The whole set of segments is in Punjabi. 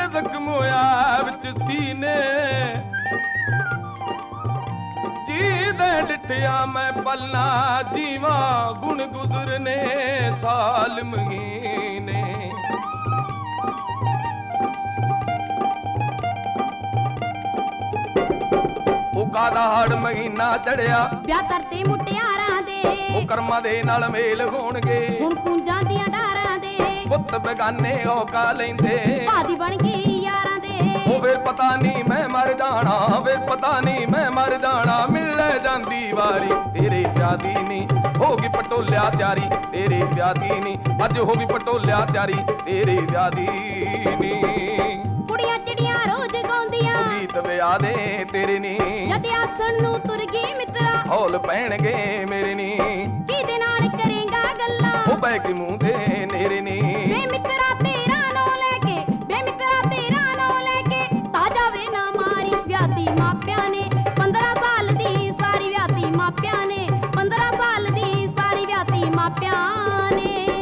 ਜ਼ਖਮ ਹੋਇਆ ਵਿੱਚ ਸੀਨੇ ਜੀ ਦੇ ਡਿਠਿਆ ਮੈਂ ਪਲਨਾ ਜੀਵਾਂ ਗੁਣ ਗੁਜ਼ਰਨੇ ਸਾਲ ਮਹੀਨੇ ਉਹ ਕਾਦਾ ਹੜ ਮਹੀਨਾ ਚੜਿਆ ਵਿਆਹ ਕਰਤੇ ਮੁਟਿਆਰਾਂ ਦੇ ਉਹ ਕਰਮਾਂ ਦੇ ਨਾਲ ਮੇਲ ਹੋਣਗੇ ਹੁਣ ਕੁੰਜਾਂ ਦੀਆਂ ਡਾਰਾਂ ਦੇ ਪੁੱਤ ਬਗਾਨੇ ਔਕਾ ਲੈਂਦੇ ਭਾਦੀ ਬਣ ਗਈ ਯਾਰਾਂ ਦੇ ਉਹ ਫਿਰ ਪਤਾ ਨਹੀਂ ਮੈਂ ਮਰ ਜਾਣਾ ਫਿਰ ਪਤਾ ਨਹੀਂ ਮੈਂ ਮਰ ਜਾਣਾ ਮਿਲ ਜਾਂਦੀ ਵਾਰੀ ਤੇਰੇ ਵਿਆਹ ਦੀ ਨੀ ਹੋ ਗਈ ਪਟੋਲਿਆ ਤਿਆਰੀ ਤੇਰੇ ਵਿਆਹ ਦੀ ਨੀ ਅੱਜ ਹੋ ਗਈ ਪਟੋਲਿਆ ਤਿਆਰੀ ਤੇਰੇ ਵਿਆਹ ਦੀ ਨੀ ਕੁੜੀਆਂ ਚਿੜੀਆਂ ਰੋਜ਼ ਗਾਉਂਦੀਆਂ ਗੀਤ ਵਿਆਹ ਦੇ ਤੇਰੇ ਨੀ ਜਦ ਆਸਣ ਨੂੰ ਤੁਰ ਗਈ ਮਿੱਤਰਾ ਹੌਲ ਪੈਣਗੇ ਮੇਰੇ ਨੀ ਕਿਹਦੇ ਨਾਲ ਕਰੇਗਾ ਗੱਲਾਂ ਉਹ ਬੈ ਕੇ ਮੂੰਹ ਤੇ ਨੇਰੇ ਨੀ ਵੇ ਮਿੱਤਰਾ ਤੇਰਾ ਨਾਂ ਲੈ ਕੇ ਵੇ ਮਿੱਤਰਾ ਤੇਰਾ ਨਾਂ ਲੈ ਕੇ ਤਾਜਾ ਵੇ ਨਾ ਮਾਰੀ ਵਿਆਹਤੀ ਮਾਪਿਆਂ ਨੇ 15 ਸਾਲ ਦੀ ਸਾਰੀ ਵਿਆਹਤੀ ਮਾਪਿਆਂ ਨੇ 15 ਸਾਲ ਦੀ ਸਾਰੀ ਵਿਆਹਤੀ ਮਾਪਿਆਂ ਨੇ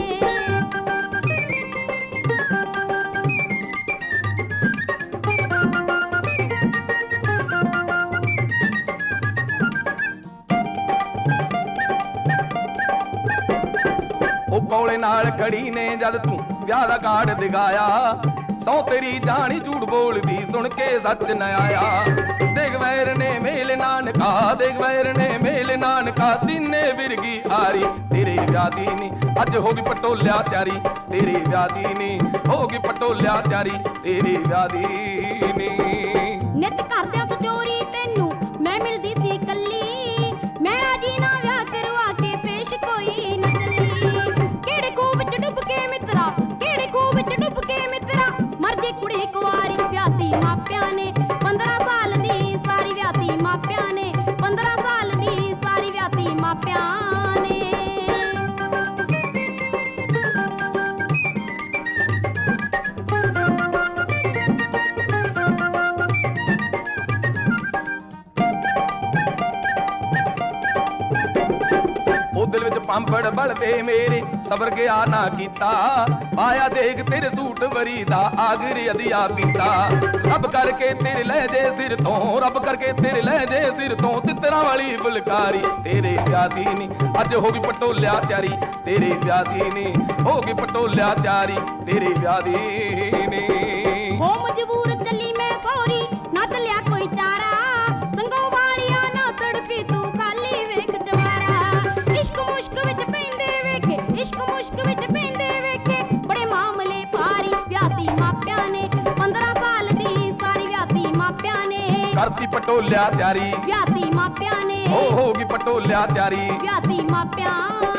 ਉਹ ਕੋਲੇ ਨਾਲ ਖੜੀ ਨੇ ਜਦ ਤੂੰ ਵਿਆਹ ਦਾ ਕਾਰਡ ਦਿਖਾਇਆ ਸੌ ਤੇਰੀ ਜਾਣੀ ਝੂਠ ਬੋਲਦੀ ਸੁਣ ਕੇ ਸੱਚ ਨ ਆਇਆ ਦੇਖ ਵੈਰ ਨੇ ਮੇਲ ਨਾਨਕਾ ਦੇਖ ਵੈਰ ਨੇ ਮੇਲ ਨਾਨਕਾ ਸੀਨੇ ਵਿਰਗੀ ਆਰੀ ਤੇਰੇ ਵਿਆਹ ਦੀ ਨੀ ਅੱਜ ਹੋ ਗਈ ਪਟੋਲਿਆ ਤਿਆਰੀ ਤੇਰੇ ਵਿਆਹ ਦੀ ਨੀ ਹੋ ਗਈ ਪਟੋਲਿਆ ਤਿਆਰੀ ਤੇਰੇ ਵਿਆਹ ਦੀ ਨੀ ਨਿਤ ਕਰਦਿਆਂ ਤੂੰ ਚੋਰੀ ਤੈਨੂੰ ਮੈਂ ਮਿਲਦੀ ਸੀ ਕੱਲੀ ਮੈਂ ਰਾਜੀ ਨਾ ਵਿਆਹ ਕਰਵਾ ਕੇ ਪੇਸ਼ ਕੋਈ ਨਾ ਚੱਲੀ ਕਿਹੜੇ ਖੂਹ ਵਿੱਚ ਡੁੱਬ ਕੇ ਮਿੱਤਰਾ ਕਿਹੜੇ ਖੂਹ ਵਿੱਚ ਡੁੱਬ ਕੇ ਮਿੱਤਰਾ ਮਰਦੀ ਕੁੜੀ ਕੁਆਰੀ ਵਿਆਹਤੀ ਮਾਪਿਆਂ ਨੇ 15 ਸਾਲ ਦੀ ਸਾਰੀ ਵਿਆਹਤੀ ਮਾਪਿਆਂ ਨੇ 15 ਸਾਲ ਦੀ ਸਾਰੀ ਵਿਆਹਤੀ ਮਾਪਿਆਂ ਨੇ ਉਹ ਦਿਲ ਵਿੱਚ ਪੰਪੜ ਬਲਦੇ ਮੇਰੇ ਸਬਰ ਗਿਆ ਨਾ ਕੀਤਾ ਆਇਆ ਦੇਖ ਤੇਰੇ ਸੂਟ ਵਰੀ ਦਾ ਆਗਰ ਅਧਿਆ ਪੀਤਾ ਰੱਬ ਕਰਕੇ ਤੇਰੇ ਲਹਿਜੇ ਸਿਰ ਤੋਂ ਰੱਬ ਕਰਕੇ ਤੇਰੇ ਲਹਿਜੇ ਸਿਰ ਤੋਂ ਤਿੱਤਰਾਂ ਵਾਲੀ ਫੁਲਕਾਰੀ ਤੇਰੇ ਵਿਆਹ ਦੀ ਨੀ ਅੱਜ ਹੋ ਗਈ ਪਟੋਲਿਆ ਤਿਆਰੀ ਤੇਰੇ ਵਿਆਹ ਦੀ ਨੀ ਹੋ ਗਈ ਪਟੋਲਿਆ ਤਿਆਰੀ ਤੇਰੇ ਵਿਆਹ ਦੀ ਨੀ ਹੋ ਮਜਬੂਰ ਚੱਲੀ ਮੈਂ ਸੌਰੀ ਨਾ ਚੱਲਿਆ ਕੋਈ ਚਾਰਾ ਸੰਗੋ ਵਾਲਿਆ ਨਾ ਤੜਪੀ ਤੂੰ ਖਾਲੀ ਵੇਖ ਜਵਾਰਾ ਇਸ਼ਕ ਮੁਸ਼ਕ ਵਿੱਚ ਪੈਂਦੇ ਵੇਖੇ ਇਸ਼ਕ ਮੁਸ਼ਕ ਵਿੱਚ ਪੈਂਦੇ ਵੇਖੇ ਬੜੇ ਮਾਮਲੇ ਭਾਰੀ ਵਿਆਹਤੀ ਮਾਪਿਆਂ ਨੇ 15 ਸਾਲ ਦੀ ਸਾਰੀ ਵਿਆਹਤੀ ਮਾਪਿਆਂ ਨੇ ਕਰਤੀ ਪਟੋਲਿਆ ਤਿਆਰੀ ਵਿਆਹਤੀ ਮਾਪਿਆਂ ਨੇ ਹੋ ਗਈ ਪਟੋਲਿਆ ਤਿਆਰੀ ਵਿਆਹਤੀ ਮਾਪਿਆਂ